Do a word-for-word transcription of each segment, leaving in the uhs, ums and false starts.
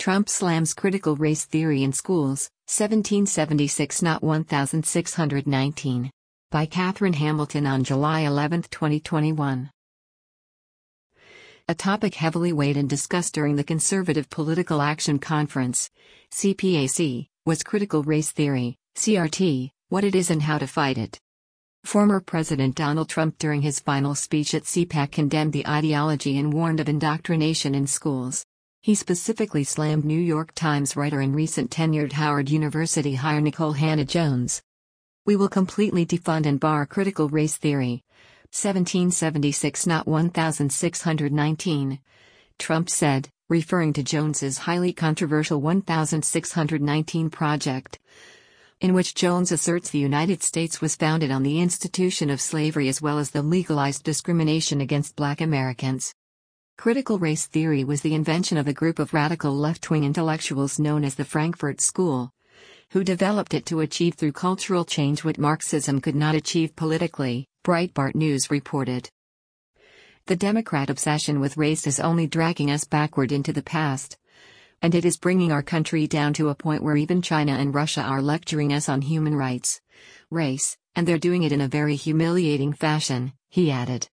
Trump slams critical race theory in schools, seventeen seventy-six not sixteen nineteen. By Catherine Hamilton on July eleventh, twenty twenty-one. A topic heavily weighed and discussed during the Conservative Political Action Conference, C P A C, was critical race theory, C R T, what it is and how to fight it. Former President Donald Trump during his final speech at C PAC condemned the ideology and warned of indoctrination in schools. He specifically slammed New York Times writer and recent tenured Howard University hire Nikole Hannah-Jones. "We will completely defund and bar critical race theory. seventeen seventy-six not sixteen nineteen, Trump said, referring to Jones's highly controversial sixteen nineteen project, in which Jones asserts the United States was founded on the institution of slavery as well as the legalized discrimination against Black Americans. Critical race theory was the invention of a group of radical left-wing intellectuals known as the Frankfurt School, who developed it to achieve through cultural change what Marxism could not achieve politically," Breitbart News reported. "The Democrat obsession with race is only dragging us backward into the past. And it is bringing our country down to a point where even China and Russia are lecturing us on human rights, race, and they're doing it in a very humiliating fashion," he added.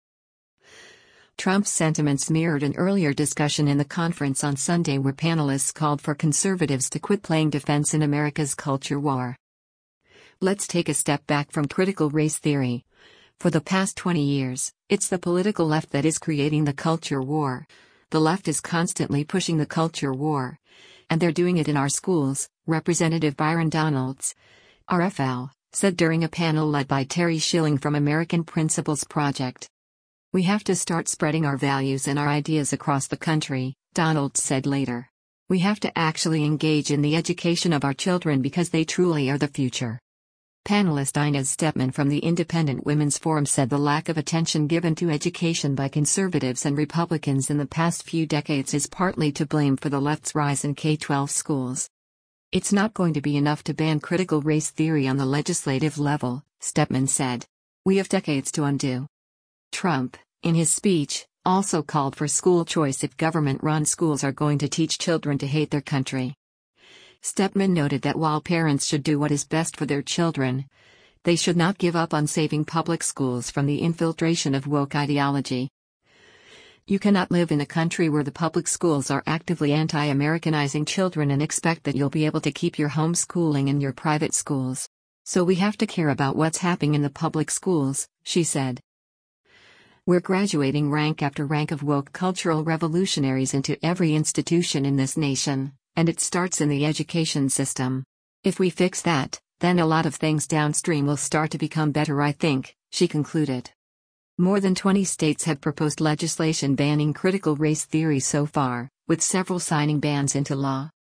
Trump's sentiments mirrored an earlier discussion in the conference on Sunday where panelists called for conservatives to quit playing defense in America's culture war. "Let's take a step back from critical race theory. For the past twenty years, it's the political left that is creating the culture war. The left is constantly pushing the culture war. And they're doing it in our schools," Representative Byron Donalds, R F L, said during a panel led by Terry Schilling from American Principles Project. "We have to start spreading our values and our ideas across the country," Donalds said later. "We have to actually engage in the education of our children because they truly are the future." Panelist Inez Stepman from the Independent Women's Forum said the lack of attention given to education by conservatives and Republicans in the past few decades is partly to blame for the left's rise in K twelve schools. "It's not going to be enough to ban critical race theory on the legislative level," Stepman said. "We have decades to undo." Trump, in his speech, also called for school choice if government-run schools are going to teach children to hate their country. Stepman noted that while parents should do what is best for their children, they should not give up on saving public schools from the infiltration of woke ideology. "You cannot live in a country where the public schools are actively anti-Americanizing children and expect that you'll be able to keep your homeschooling in your private schools. So we have to care about what's happening in the public schools," she said. "We're graduating rank after rank of woke cultural revolutionaries into every institution in this nation, and it starts in the education system. If we fix that, then a lot of things downstream will start to become better, I think," she concluded. More than twenty states have proposed legislation banning critical race theory so far, with several signing bans into law.